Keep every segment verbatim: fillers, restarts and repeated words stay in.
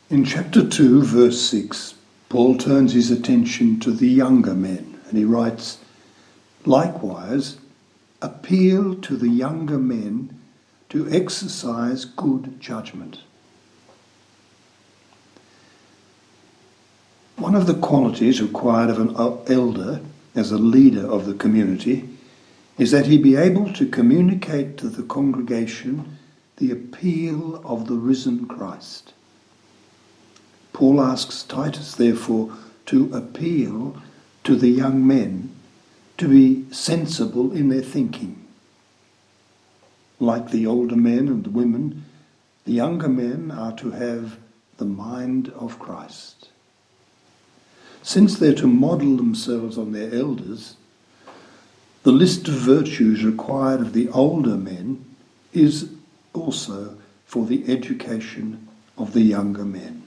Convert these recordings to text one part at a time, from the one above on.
In chapter two, verse six, Paul turns his attention to the younger men, and he writes, "Likewise, appeal to the younger men to exercise good judgment." One of the qualities required of an elder as a leader of the community is that he be able to communicate to the congregation the appeal of the risen Christ. Paul asks Titus, therefore, to appeal to the young men to be sensible in their thinking. Like the older men and women, the younger men are to have the mind of Christ. Since they're to model themselves on their elders, the list of virtues required of the older men is also for the education of the younger men.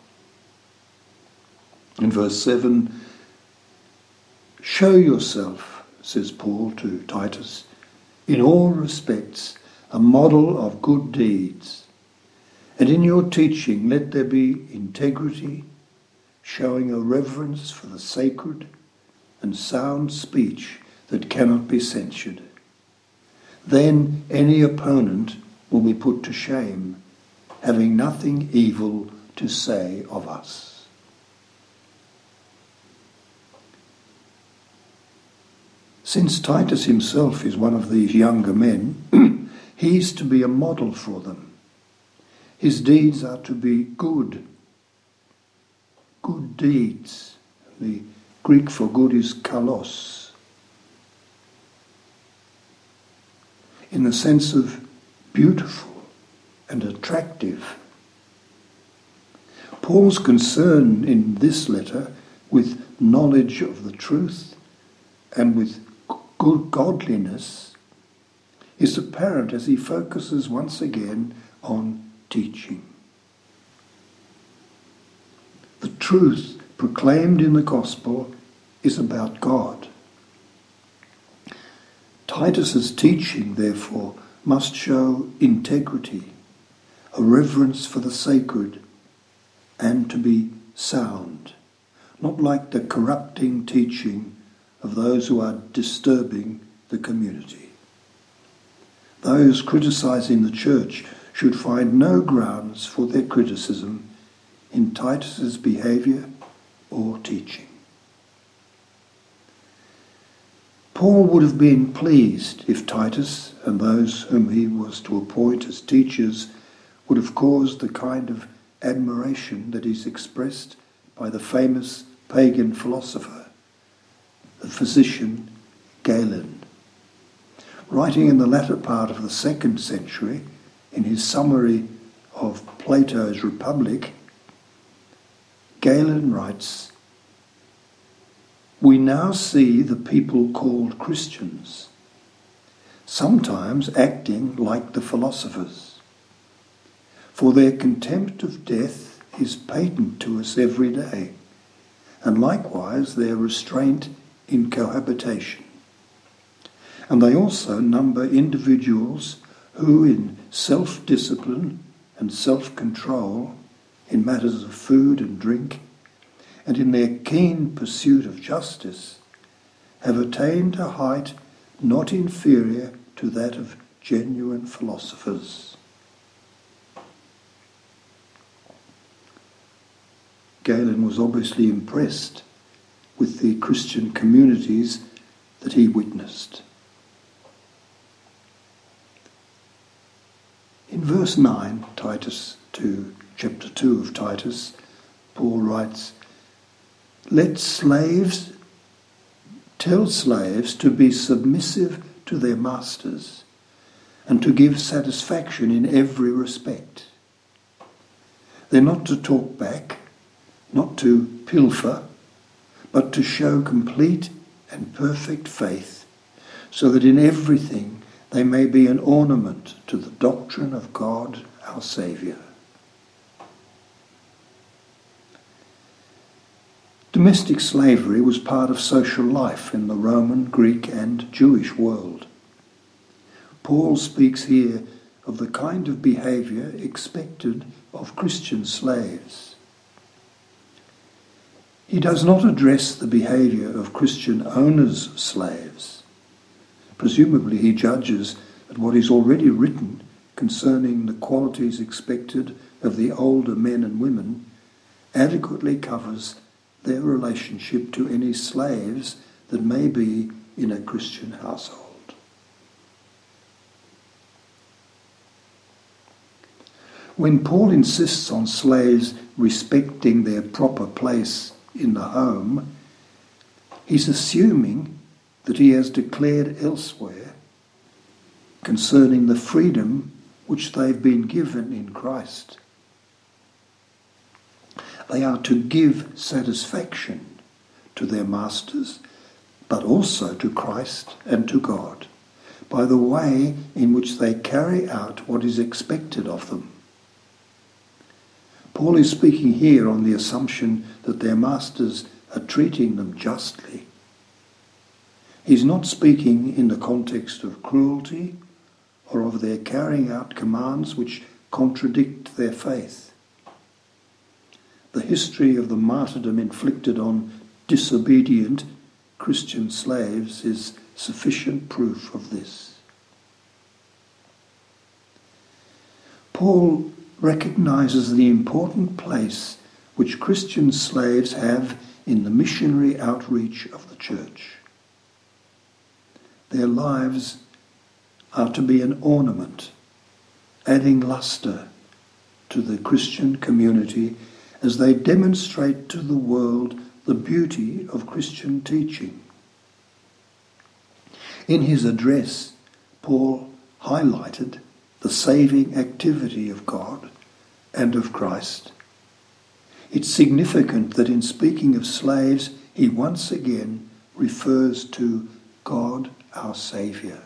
In verse seven, "Show yourself," says Paul to Titus, "in all respects a model of good deeds, and in your teaching let there be integrity, showing a reverence for the sacred and sound speech that cannot be censured. Then any opponent will be put to shame, having nothing evil to say of us." Since Titus himself is one of these younger men, he is to be a model for them. His deeds are to be good. Good deeds. The Greek for good is kalos. In the sense of beautiful and attractive. Paul's concern in this letter with knowledge of the truth and with good godliness is apparent as he focuses once again on teaching. The truth proclaimed in the gospel is about God. Titus's teaching, therefore, must show integrity, a reverence for the sacred, and to be sound, not like the corrupting teaching of those who are disturbing the community. Those criticizing the church should find no grounds for their criticism in Titus's behavior or teaching. Paul would have been pleased if Titus and those whom he was to appoint as teachers would have caused the kind of admiration that is expressed by the famous pagan philosopher, the physician Galen. Writing in the latter part of the second century, in his summary of Plato's Republic, Galen writes, "We now see the people called Christians, sometimes acting like the philosophers, for their contempt of death is patent to us every day, and likewise their restraint in cohabitation. And they also number individuals who, in self-discipline and self-control in matters of food and drink, and in their keen pursuit of justice, have attained a height not inferior to that of genuine philosophers." Galen was obviously impressed with the Christian communities that he witnessed. In verse nine, Titus two, chapter two of Titus, Paul writes, "Let slaves tell slaves to be submissive to their masters and to give satisfaction in every respect. They're not to talk back, not to pilfer, but to show complete and perfect faith, so that in everything they may be an ornament to the doctrine of God our Saviour." Domestic slavery was part of social life in the Roman, Greek and Jewish world. Paul speaks here of the kind of behaviour expected of Christian slaves. He does not address the behaviour of Christian owners' slaves. Presumably he judges that what is already written concerning the qualities expected of the older men and women adequately covers their relationship to any slaves that may be in a Christian household. When Paul insists on slaves respecting their proper place in the home, he's assuming that he has declared elsewhere concerning the freedom which they've been given in Christ. They are to give satisfaction to their masters, but also to Christ and to God, by the way in which they carry out what is expected of them. Paul is speaking here on the assumption that their masters are treating them justly. He's not speaking in the context of cruelty or of their carrying out commands which contradict their faith. The history of the martyrdom inflicted on disobedient Christian slaves is sufficient proof of this. Paul recognizes the important place which Christian slaves have in the missionary outreach of the church. Their lives are to be an ornament, adding lustre to the Christian community as they demonstrate to the world the beauty of Christian teaching. In his address, Paul highlighted the saving activity of God and of Christ. It's significant that in speaking of slaves, he once again refers to God our Saviour.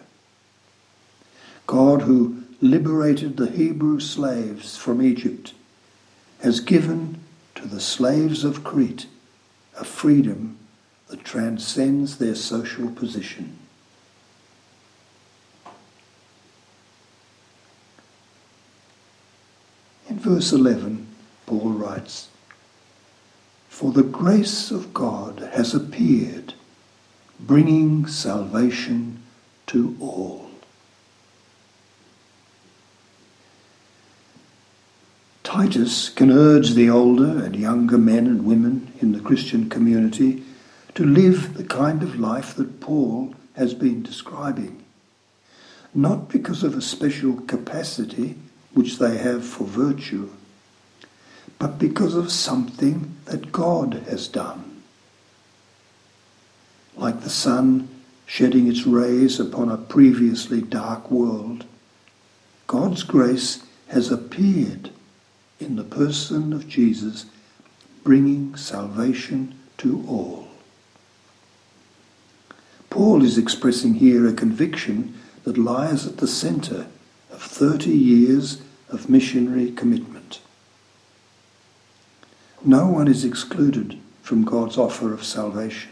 God who liberated the Hebrew slaves from Egypt has given to the slaves of Crete a freedom that transcends their social position. In verse eleven, Paul writes, "For the grace of God has appeared, bringing salvation to all." Titus can urge the older and younger men and women in the Christian community to live the kind of life that Paul has been describing, not because of a special capacity which they have for virtue, but because of something that God has done. Like the sun shedding its rays upon a previously dark world, God's grace has appeared in the person of Jesus, bringing salvation to all. Paul is expressing here a conviction that lies at the centre of thirty years of missionary commitment. No one is excluded from God's offer of salvation.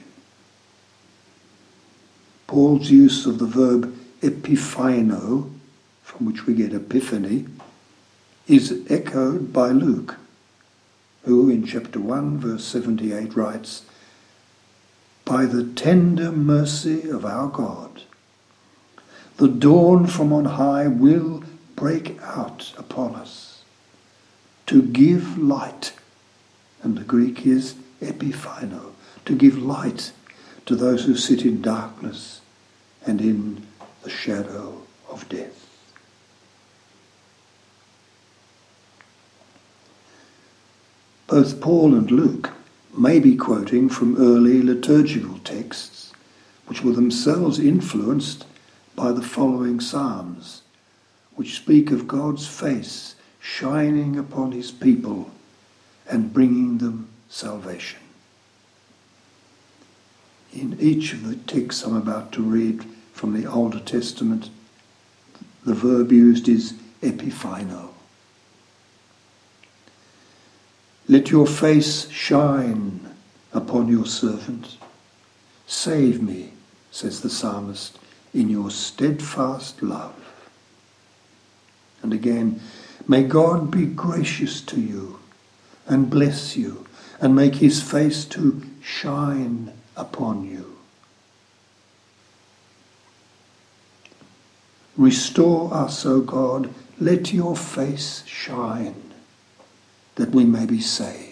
Paul's use of the verb epiphaino, from which we get epiphany, is echoed by Luke, who in chapter one, verse seventy-eight writes, "By the tender mercy of our God, the dawn from on high will break out upon us to give light," and the Greek is epiphaino, to give light to those who sit in darkness and in the shadow of death. Both Paul and Luke may be quoting from early liturgical texts, which were themselves influenced by the following psalms, which speak of God's face shining upon his people and bringing them salvation. In each of the texts I'm about to read from the Older Testament, the verb used is epiphaino. "Let your face shine upon your servant. Save me," says the psalmist, "in your steadfast love." And again, "May God be gracious to you and bless you and make his face to shine upon you. Restore us, O God, let your face shine, that we may be saved.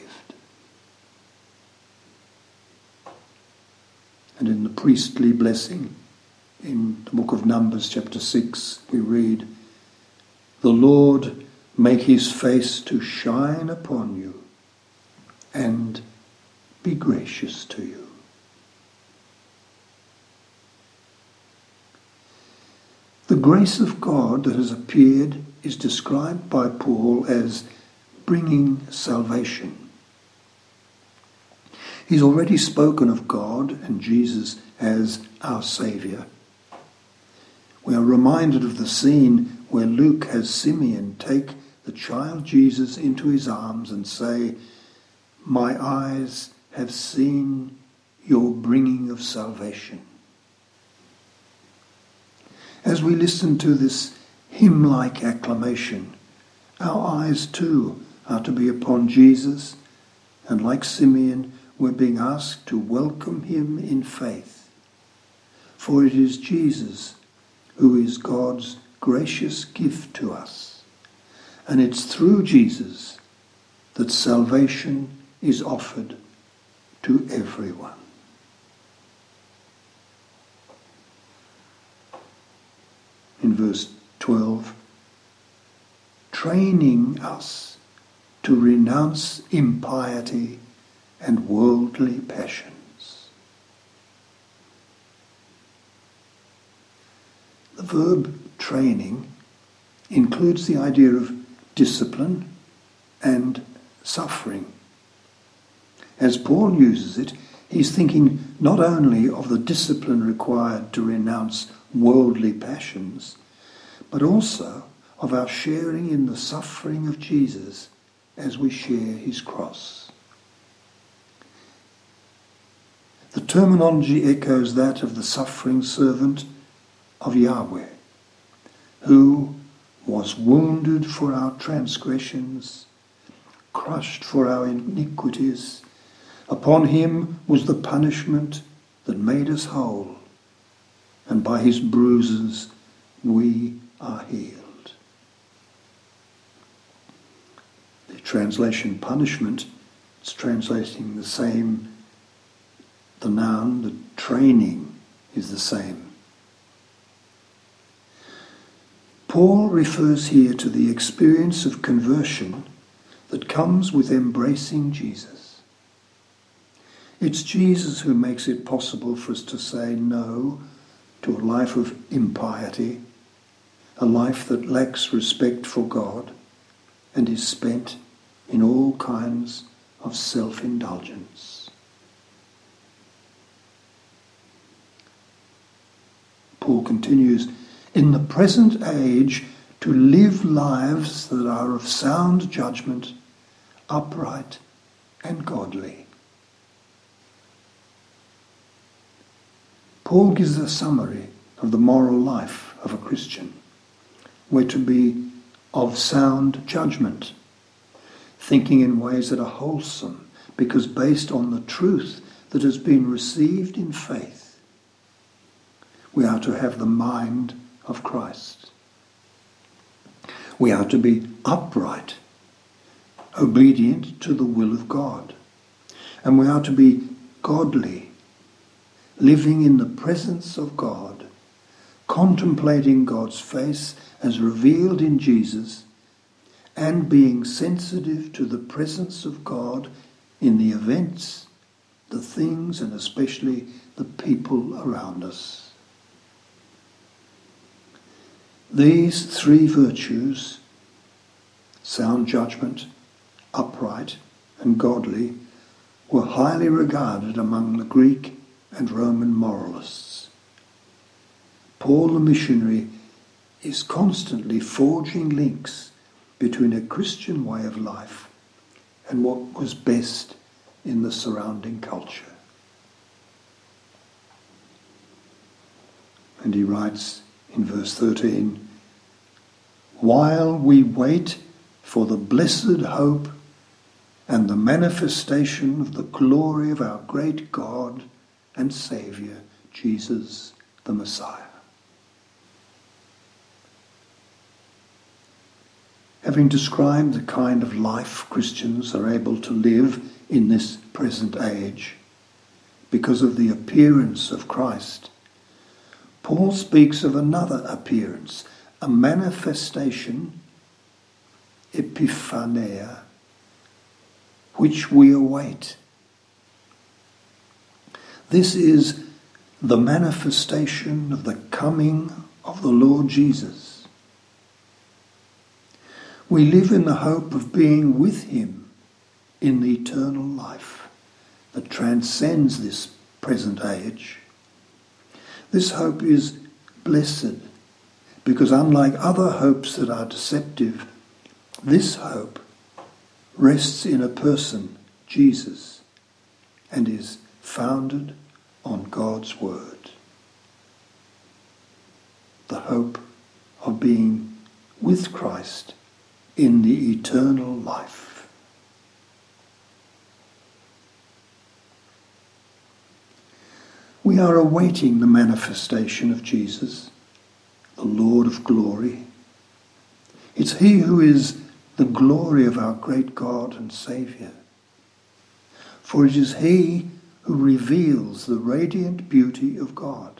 And in the priestly blessing, in the book of Numbers, chapter six, we read, "The Lord make his face to shine upon you and be gracious to you." The grace of God that has appeared is described by Paul as bringing salvation. He's already spoken of God and Jesus as our Saviour. We are reminded of the scene where Luke has Simeon take the child Jesus into his arms and say, "My eyes have seen your bringing of salvation." As we listen to this hymn-like acclamation, our eyes too are to be upon Jesus, and like Simeon, we're being asked to welcome him in faith. For it is Jesus who is God's gracious gift to us, and it's through Jesus that salvation is offered to everyone. In verse twelve, training us to renounce impiety and worldly passions. The verb training includes the idea of discipline and suffering. As Paul uses it, he's thinking not only of the discipline required to renounce worldly passions, but also of our sharing in the suffering of Jesus as we share his cross. The terminology echoes that of the suffering servant of Yahweh, who was wounded for our transgressions, crushed for our iniquities. Upon him was the punishment that made us whole, and by his bruises we are healed. The translation punishment is translating the same. The noun, the training, is the same. Paul refers here to the experience of conversion that comes with embracing Jesus. It's Jesus who makes it possible for us to say no to a life of impiety, a life that lacks respect for God and is spent in all kinds of self-indulgence. Paul continues, in the present age, to live lives that are of sound judgment, upright and godly. Paul gives a summary of the moral life of a Christian. We're to be of sound judgment, thinking in ways that are wholesome, because based on the truth that has been received in faith. We are to have the mind of Christ. We are to be upright, obedient to the will of God. And we are to be godly, living in the presence of God, contemplating God's face as revealed in Jesus, and being sensitive to the presence of God in the events, the things, and especially the people around us. These three virtues, sound judgment, upright, and godly, were highly regarded among the Greek and Roman moralists. Paul the missionary is constantly forging links between a Christian way of life and what was best in the surrounding culture. And he writes in verse thirteen, while we wait for the blessed hope and the manifestation of the glory of our great God and Saviour, Jesus the Messiah. Having described the kind of life Christians are able to live in this present age because of the appearance of Christ, Paul speaks of another appearance, a manifestation, epiphaneia, which we await. This is the manifestation of the coming of the Lord Jesus. We live in the hope of being with him in the eternal life that transcends this present age. This hope is blessed because, unlike other hopes that are deceptive, this hope rests in a person, Jesus, and is founded on God's word. The hope of being with Christ in the eternal life. We are awaiting the manifestation of Jesus, the Lord of glory. It's he who is the glory of our great God and Saviour. For it is he who reveals the radiant beauty of God.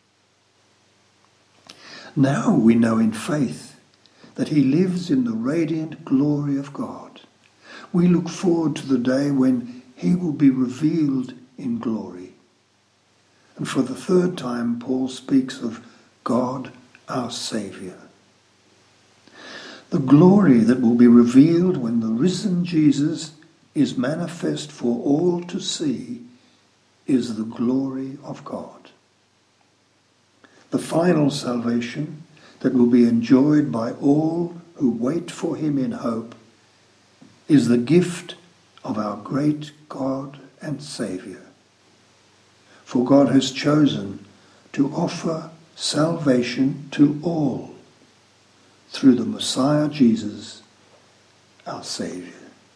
Now we know in faith that he lives in the radiant glory of God. We look forward to the day when he will be revealed in glory. And for the third time, Paul speaks of God, our Saviour. The glory that will be revealed when the risen Jesus is manifest for all to see is the glory of God. The final salvation that will be enjoyed by all who wait for him in hope is the gift of our great God and Saviour. For God has chosen to offer salvation to all through the Messiah Jesus, our Saviour.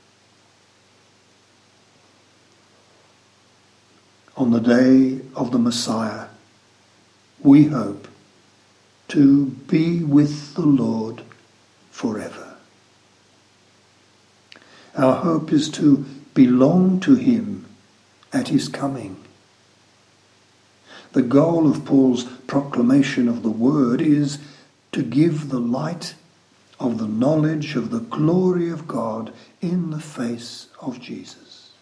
On the day of the Messiah, we hope to be with the Lord forever. Our hope is to belong to him at his coming. The goal of Paul's proclamation of the word is to give the light of the knowledge of the glory of God in the face of Jesus.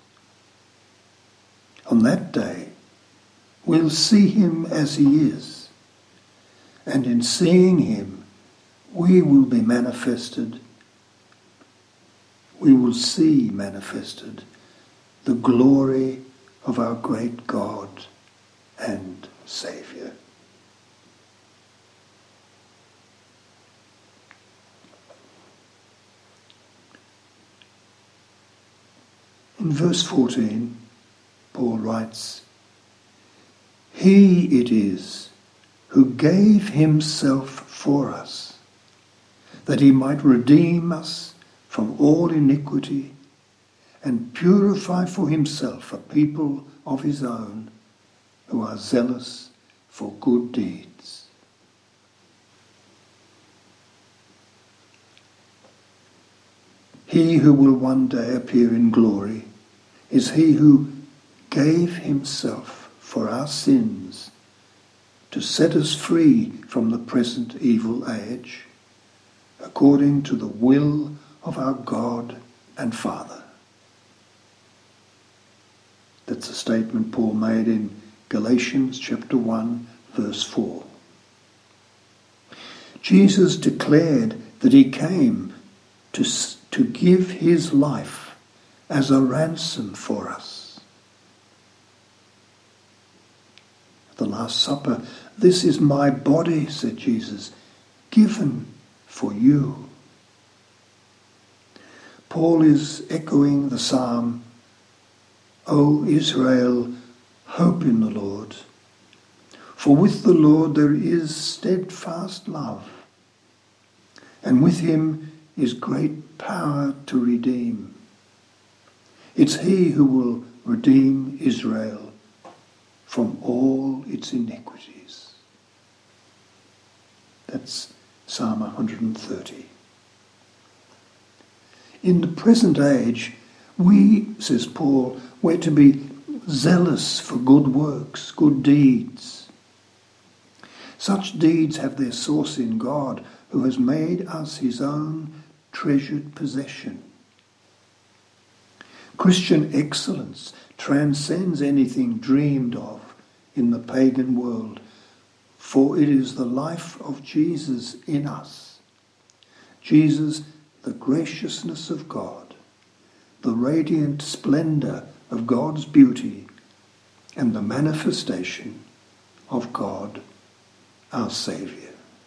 On that day, we'll see him as he is, and in seeing him, we will be manifested, we will see manifested the glory of our great God and Saviour. In verse fourteen, Paul writes, "He it is who gave himself for us, that he might redeem us from all iniquity and purify for himself a people of his own who are zealous for good deeds." He who will one day appear in glory is he who gave himself for our sins to set us free from the present evil age, according to the will of our God and Father. That's a statement Paul made in Galatians chapter one, verse four. Jesus declared that he came to, to give his life as a ransom for us. At the Last Supper, "This is my body," said Jesus, "given for you." Paul is echoing the psalm, "O Israel, hope in the Lord. For with the Lord there is steadfast love, and with him is great power to redeem. It's he who will redeem Israel from all its iniquities. That's Psalm one hundred thirty. In the present age, we, says Paul, we're to be zealous for good works, good deeds. Such deeds have their source in God, who has made us his own treasured possession. Christian excellence transcends anything dreamed of in the pagan world, for it is the life of Jesus in us. Jesus, the graciousness of God, the radiant splendour of God's beauty, and the manifestation of God, our Saviour.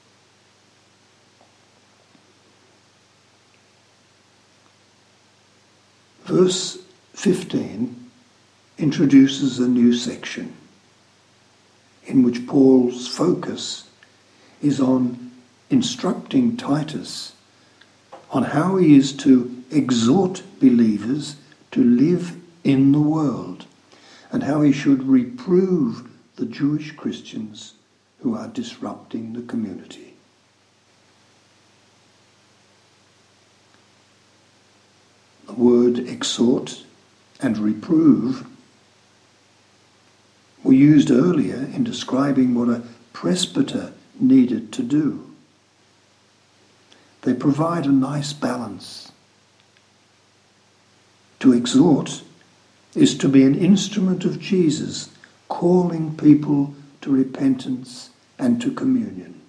Verse fifteen introduces a new section in which Paul's focus is on instructing Titus on how he is to exhort believers to live in the world and how he should reprove the Jewish Christians who are disrupting the community. The word exhort and reprove were used earlier in describing what a presbyter needed to do. They provide a nice balance. To exhort is to be an instrument of Jesus, calling people to repentance and to communion.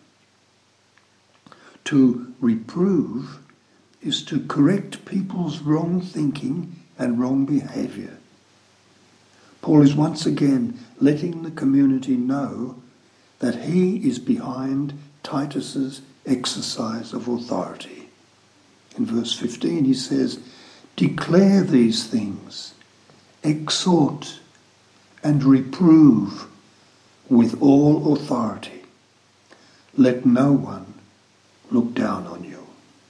To reprove is to correct people's wrong thinking and wrong behaviour. Paul is once again letting the community know that he is behind Titus's exercise of authority. In verse fifteen he says, "Declare these things, exhort and reprove with all authority. Let no one look down on you."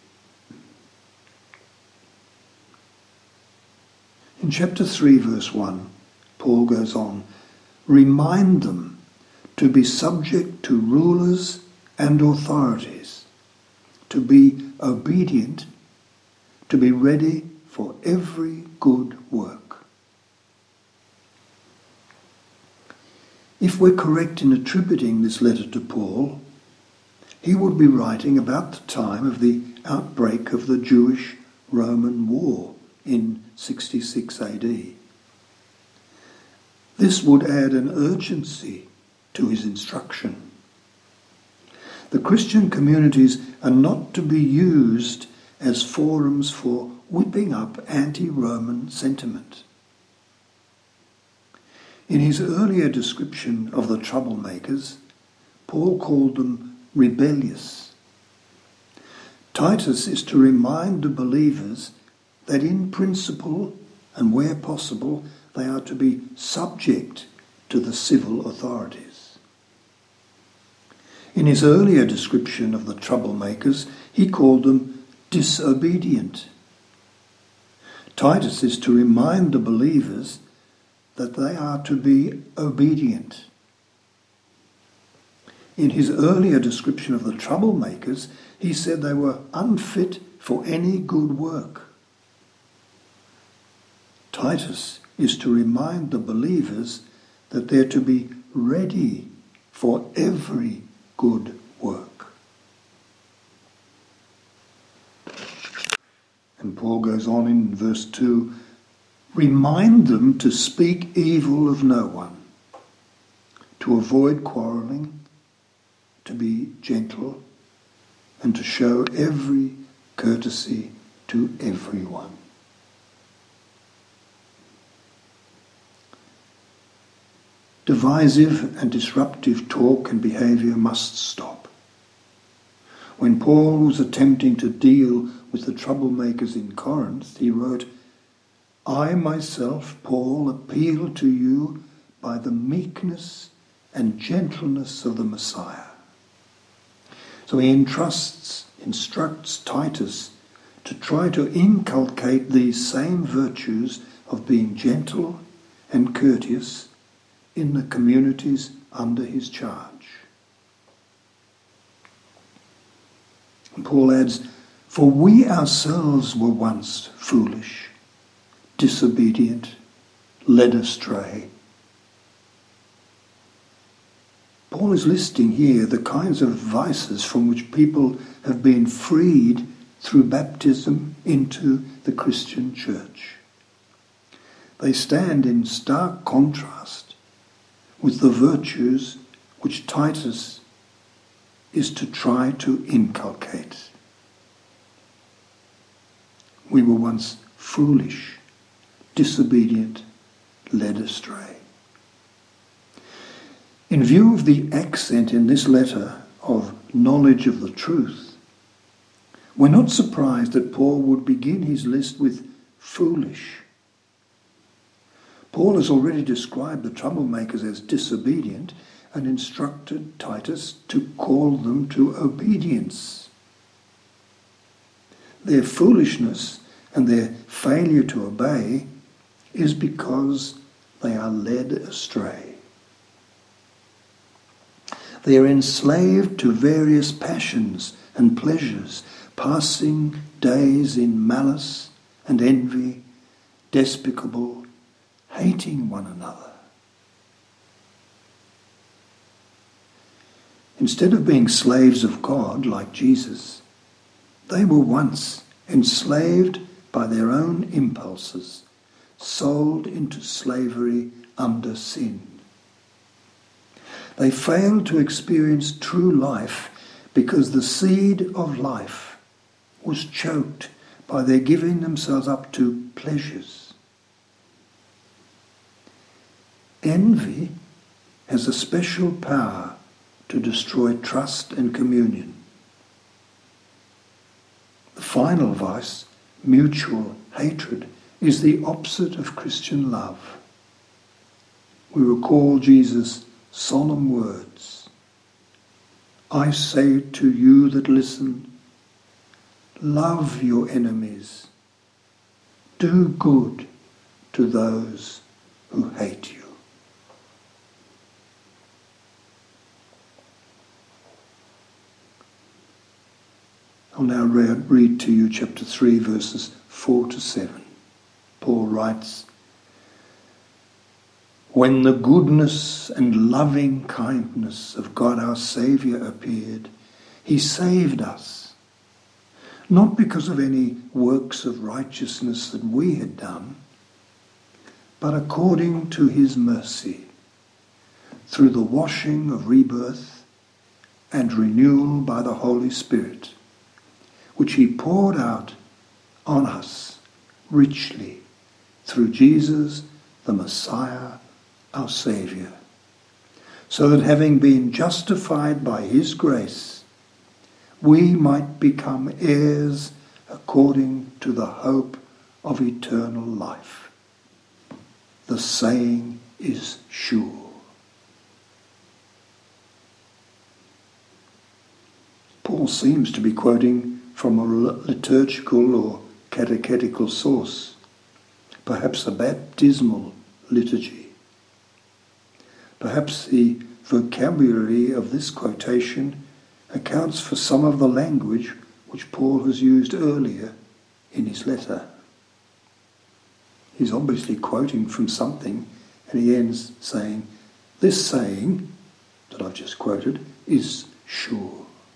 In chapter three, verse one, Paul goes on, "Remind them to be subject to rulers and authorities, to be obedient, to be ready for every good work." If we're correct in attributing this letter to Paul, he would be writing about the time of the outbreak of the Jewish-Roman War in sixty-six A D. This would add an urgency to his instruction. The Christian communities are not to be used as forums for whipping up anti-Roman sentiment. In his earlier description of the troublemakers, Paul called them rebellious. Titus is to remind the believers that in principle and where possible they are to be subject to the civil authorities. In his earlier description of the troublemakers, he called them disobedient. Titus is to remind the believers that they are to be obedient. In his earlier description of the troublemakers, he said they were unfit for any good work. Titus is to remind the believers that they're to be ready for every good work. And Paul goes on in verse two, "Remind them to speak evil of no one, to avoid quarrelling, to be gentle, and to show every courtesy to everyone." Divisive and disruptive talk and behaviour must stop. When Paul was attempting to deal with the troublemakers in Corinth, he wrote, "I myself, Paul, appeal to you by the meekness and gentleness of the Messiah." So he entrusts, instructs Titus to try to inculcate these same virtues of being gentle and courteous in the communities under his charge. And Paul adds, "For we ourselves were once foolish, disobedient, led astray." Paul is listing here the kinds of vices from which people have been freed through baptism into the Christian church. They stand in stark contrast with the virtues which Titus is to try to inculcate. We were once foolish, disobedient, led astray. In view of the accent in this letter of knowledge of the truth, we're not surprised that Paul would begin his list with foolish. Paul has already described the troublemakers as disobedient and instructed Titus to call them to obedience. Their foolishness and their failure to obey is because they are led astray. They are enslaved to various passions and pleasures, passing days in malice and envy, despicable, hating one another. Instead of being slaves of God like Jesus, they were once enslaved by their own impulses, sold into slavery under sin. They failed to experience true life because the seed of life was choked by their giving themselves up to pleasures. Envy has a special power to destroy trust and communion. The final vice, mutual hatred, is the opposite of Christian love. We recall Jesus' solemn words, "I say to you that listen, love your enemies, do good to those who hate you." I'll now read to you chapter three, verses four to seven. Paul writes, "When the goodness and loving kindness of God our Saviour appeared, he saved us, not because of any works of righteousness that we had done, but according to his mercy, through the washing of rebirth and renewal by the Holy Spirit, which he poured out on us richly through Jesus the Messiah, our Saviour, so that having been justified by his grace, we might become heirs according to the hope of eternal life. The saying is sure." Paul seems to be quoting from a liturgical or catechetical source, perhaps a baptismal liturgy. Perhaps the vocabulary of this quotation accounts for some of the language which Paul has used earlier in his letter. He's obviously quoting from something, and he ends saying, "This saying that I've just quoted is sure."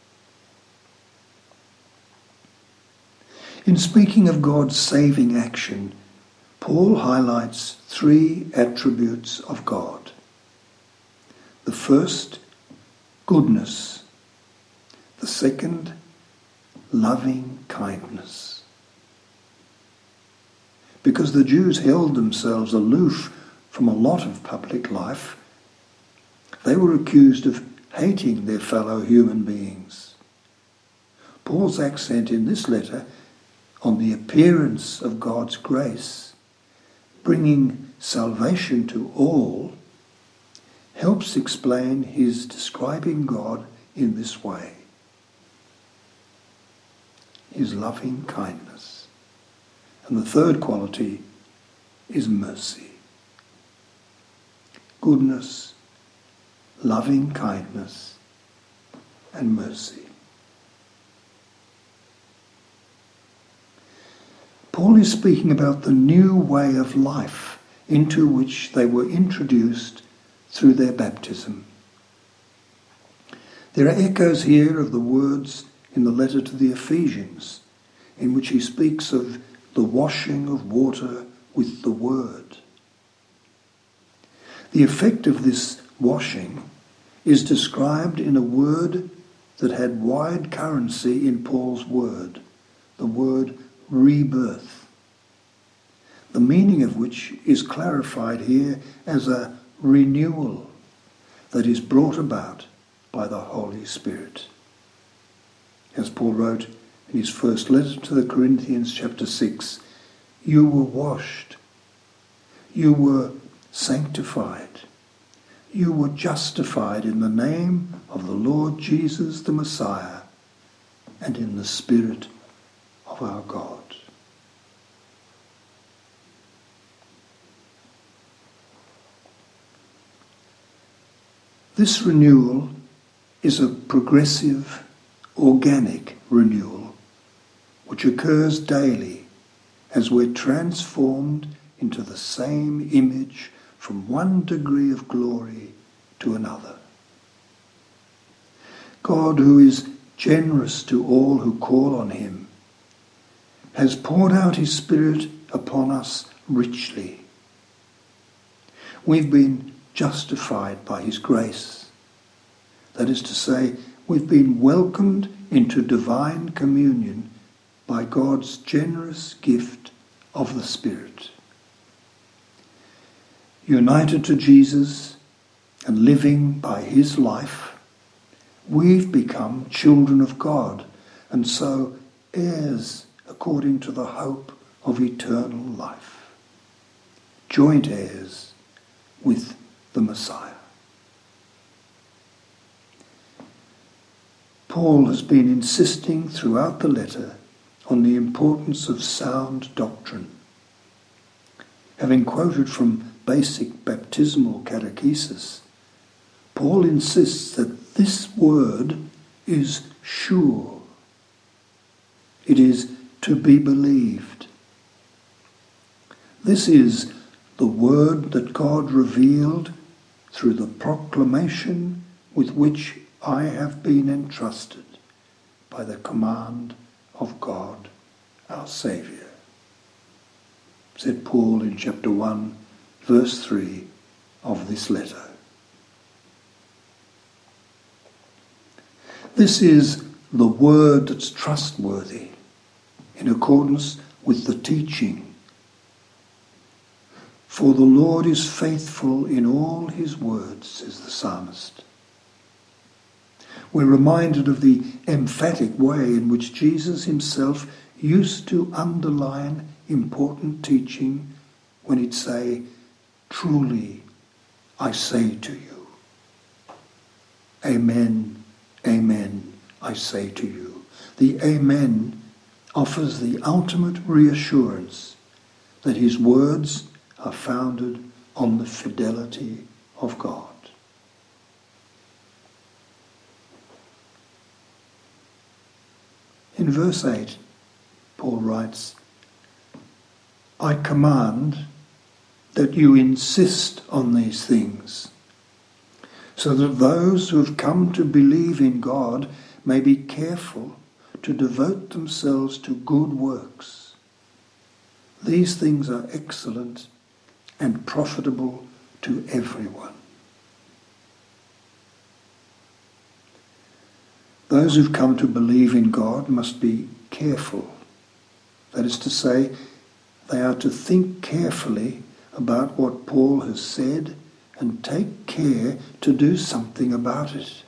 In speaking of God's saving action, Paul highlights three attributes of God. The first, goodness. The second, loving kindness. Because the Jews held themselves aloof from a lot of public life, they were accused of hating their fellow human beings. Paul's accent in this letter on the appearance of God's grace, bringing salvation to all, helps explain his describing God in this way. is loving kindness. And the third quality is mercy. Goodness, loving kindness, and mercy. Paul is speaking about the new way of life into which they were introduced through their baptism. There are echoes here of the words in the letter to the Ephesians, in which he speaks of the washing of water with the word. The effect of this washing is described in a word that had wide currency in Paul's word, the word rebirth, the meaning of which is clarified here as a renewal that is brought about by the Holy Spirit. As Paul wrote in his first letter to the Corinthians, chapter six, you were washed, you were sanctified, you were justified in the name of the Lord Jesus the Messiah and in the Spirit of our God. This renewal is a progressive, organic renewal which occurs daily as we're transformed into the same image from one degree of glory to another. God, who is generous to all who call on him, has poured out his Spirit upon us richly. We've been justified by his grace. That is to say, we've been welcomed into divine communion by God's generous gift of the Spirit. United to Jesus and living by his life, we've become children of God, and so heirs according to the hope of eternal life, joint heirs with the Messiah. Paul has been insisting throughout the letter on the importance of sound doctrine. Having quoted from basic baptismal catechesis, Paul insists that this word is sure. It is to be believed. This is the word that God revealed through the proclamation with which I have been entrusted by the command of God, our Saviour, said Paul in chapter one, verse three of this letter. This is the word that's trustworthy in accordance with the teaching. For the Lord is faithful in all his words, says the psalmist. We're reminded of the emphatic way in which Jesus himself used to underline important teaching when he'd say, truly, I say to you. Amen, amen, I say to you. The amen offers the ultimate reassurance that his words are founded on the fidelity of God. In verse eight, Paul writes, I command that you insist on these things, so that those who have come to believe in God may be careful to devote themselves to good works. These things are excellent and profitable to everyone. Those who've come to believe in God must be careful. That is to say, they are to think carefully about what Paul has said and take care to do something about it.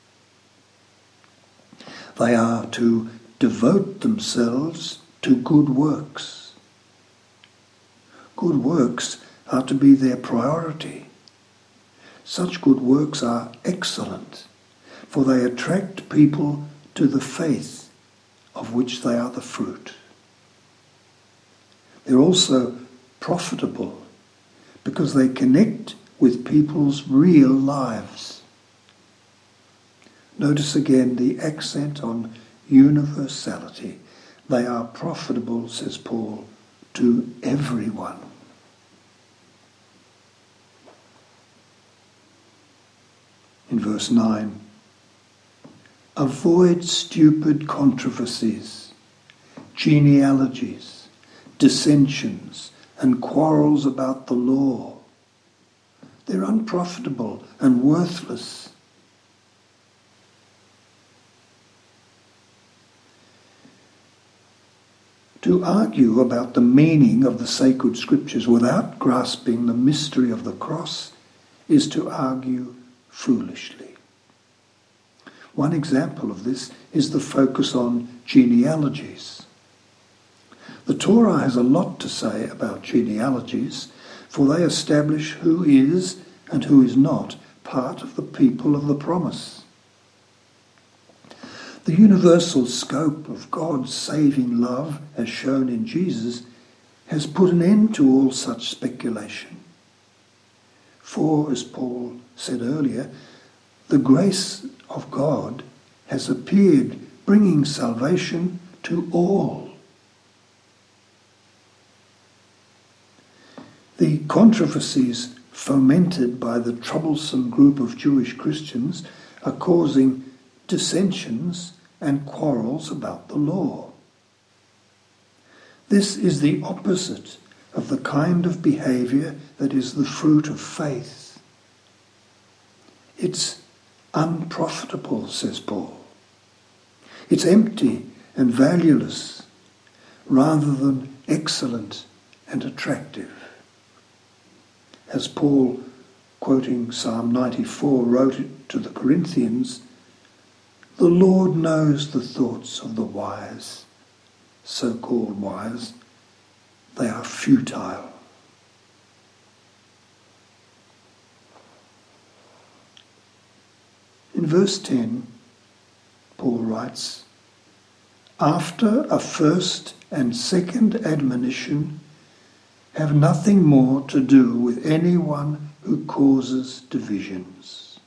They are to devote themselves to good works. Good works are to be their priority. Such good works are excellent, for they attract people to the faith of which they are the fruit. They're also profitable because they connect with people's real lives. Notice again the accent on universality. They are profitable, says Paul, to everyone. In verse nine, avoid stupid controversies, genealogies, dissensions, and quarrels about the law. They're unprofitable and worthless. To argue about the meaning of the sacred scriptures without grasping the mystery of the cross is to argue foolishly. One example of this is the focus on genealogies. The Torah has a lot to say about genealogies, for they establish who is and who is not part of the people of the promise. The universal scope of God's saving love, as shown in Jesus, has put an end to all such speculation. For, as Paul said earlier, the grace of God has appeared, bringing salvation to all. The controversies fomented by the troublesome group of Jewish Christians are causing dissensions and quarrels about the law. This is the opposite of the kind of behaviour that is the fruit of faith. It's unprofitable, says Paul. It's empty and valueless rather than excellent and attractive. As Paul, quoting Psalm ninety-four, wrote it to the Corinthians, the Lord knows the thoughts of the wise, so-called wise. They are futile. In verse ten, Paul writes, after a first and second admonition, have nothing more to do with anyone who causes divisions.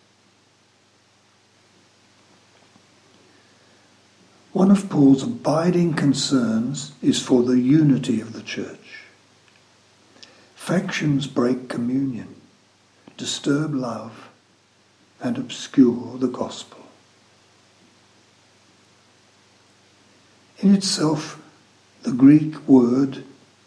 One of Paul's abiding concerns is for the unity of the church. Factions break communion, disturb love, and obscure the gospel. In itself, the Greek word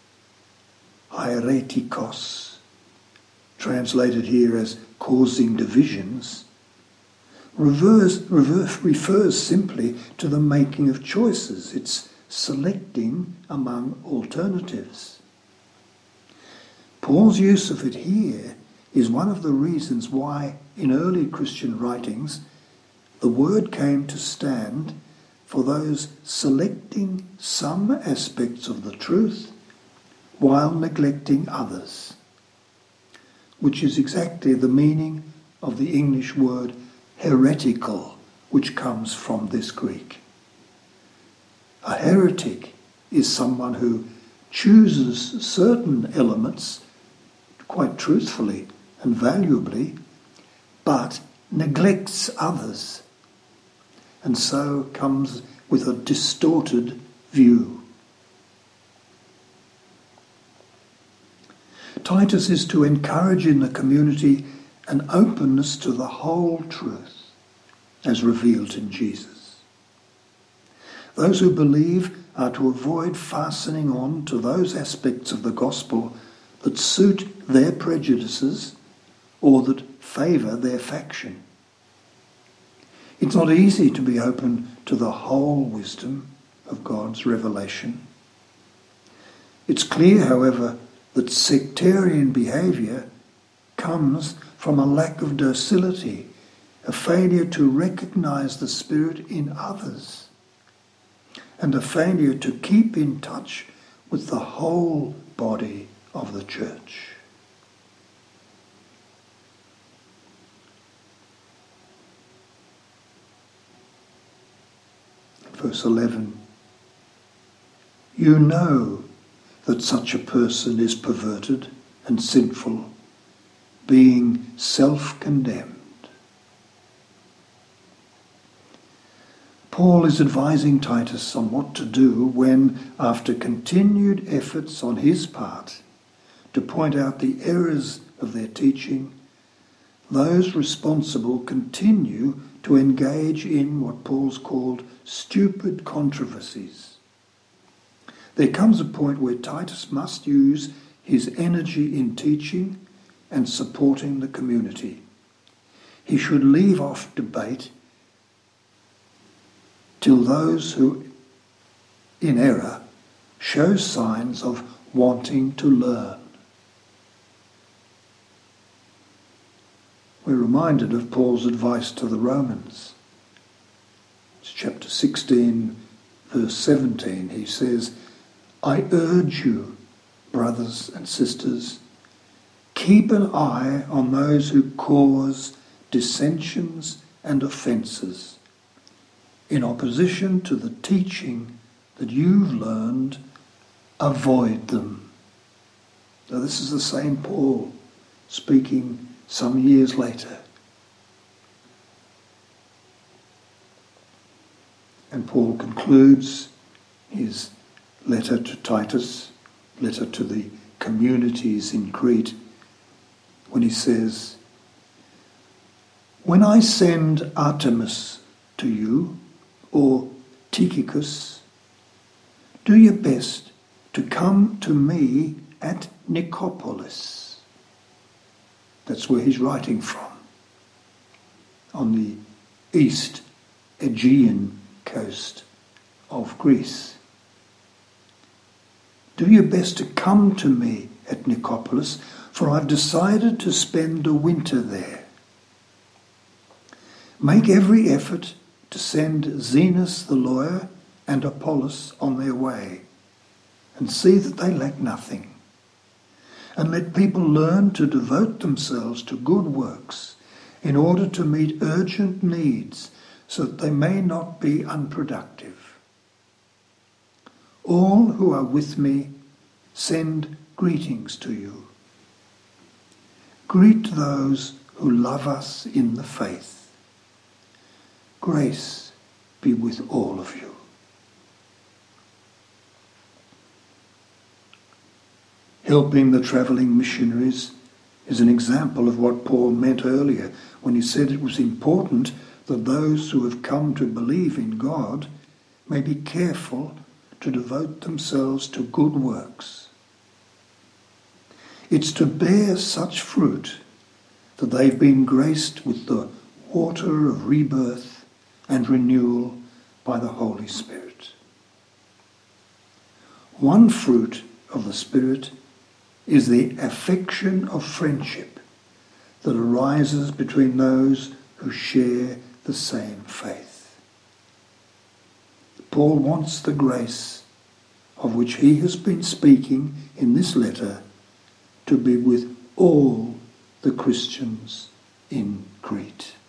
hieretikos, translated here as causing divisions, reverse, reverse, refers simply to the making of choices. It's selecting among alternatives. Paul's use of it here is one of the reasons why in early Christian writings the word came to stand for those selecting some aspects of the truth while neglecting others, which is exactly the meaning of the English word heretical, which comes from this Greek. A heretic is someone who chooses certain elements quite truthfully and valuably, but neglects others, and so comes with a distorted view. Titus is to encourage in the community an openness to the whole truth as revealed in Jesus. Those who believe are to avoid fastening on to those aspects of the gospel that suit their prejudices or that favour their faction. It's not easy to be open to the whole wisdom of God's revelation. It's clear, however, that sectarian behaviour comes from a lack of docility, a failure to recognise the Spirit in others, and a failure to keep in touch with the whole body of the church. Verse eleven, You know that such a person is perverted and sinful, being self-condemned. Paul is advising Titus on what to do when, after continued efforts on his part to point out the errors of their teaching, those responsible continue to engage in what Paul's called stupid controversies. There comes a point where Titus must use his energy in teaching and supporting the community. He should leave off debate till those who, in error, show signs of wanting to learn. We're reminded of Paul's advice to the Romans. It's chapter sixteen, verse seventeen. He says, I urge you, brothers and sisters, keep an eye on those who cause dissensions and offences, in opposition to the teaching that you've learned. Avoid them. Now this is the same Paul speaking some years later. And Paul concludes his letter to Titus, letter to the communities in Crete, when he says, when I send Artemas to you, or Tychicus, do your best to come to me at Nicopolis. That's where he's writing from, on the east Aegean coast of Greece. Do your best to come to me at Nicopolis, for I've decided to spend the winter there. Make every effort to send Zenas the lawyer and Apollos on their way, and see that they lack nothing. And let people learn to devote themselves to good works in order to meet urgent needs, so that they may not be unproductive. All who are with me send greetings to you. Greet those who love us in the faith. Grace be with all of you. Helping the travelling missionaries is an example of what Paul meant earlier when he said it was important that those who have come to believe in God may be careful to devote themselves to good works. It's to bear such fruit that they've been graced with the water of rebirth and renewal by the Holy Spirit. One fruit of the Spirit is the affection of friendship that arises between those who share the same faith. Paul wants the grace of which he has been speaking in this letter to be with all the Christians in Crete.